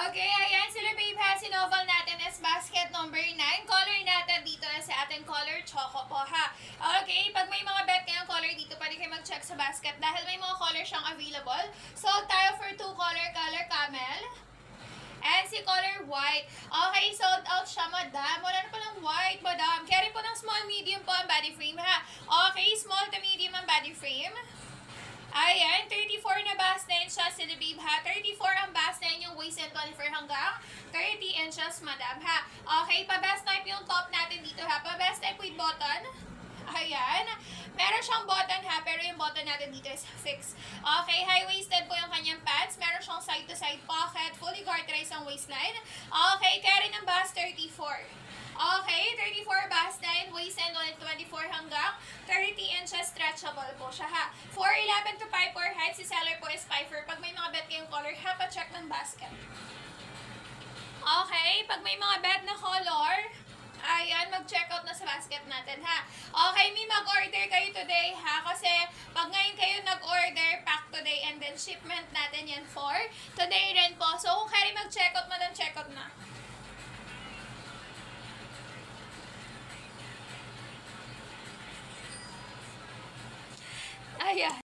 Okay, ayan, sila babe ha, sinoval natin is basket number 9. Color natin dito sa ating color choco po ha. Okay, pag may mga bet kayong color dito, pwede kayo mag-check sa basket dahil may mga color siyang available. Sold tayo for 2 color camel. And si color white. Okay, sold out siya, madam. Wala na palang white, madam. Carry po ng small, medium po ang body frame, ha. Okay, small to medium ang body frame. Ayan, 34 na bust line siya, sila babe, ha. 34 ang bust line yung waist and 24 hanggang 30 inches, madam, ha. Okay, pa-best type yung top natin dito, ha. Pa-best type with button. Ayan. Meron siyang button ha, pero yung button natin dito is fixed. Okay, high-waisted po yung kanyang pants. Meron siyang side-to-side pocket. Fully garterized ang waistline. Okay, carry ng bust 34. Okay, 34 bust line, waist and 24 hanggang 30 inches stretchable po siya ha. 4'11 to 5'4 height, si seller po is 5'4. Pag may mga bet kayong color, ha, pa-check ng basket. Okay, pag may mga bet na color, ayan, mag-check out na sa basket natin, ha. Okay, may mag-order kayo today, ha. Kasi, pag ngayon kayo nag-order, pack today, and then shipment natin yan for today rin po. So, kung kaya mag-check out, madam, check out na. Ayan.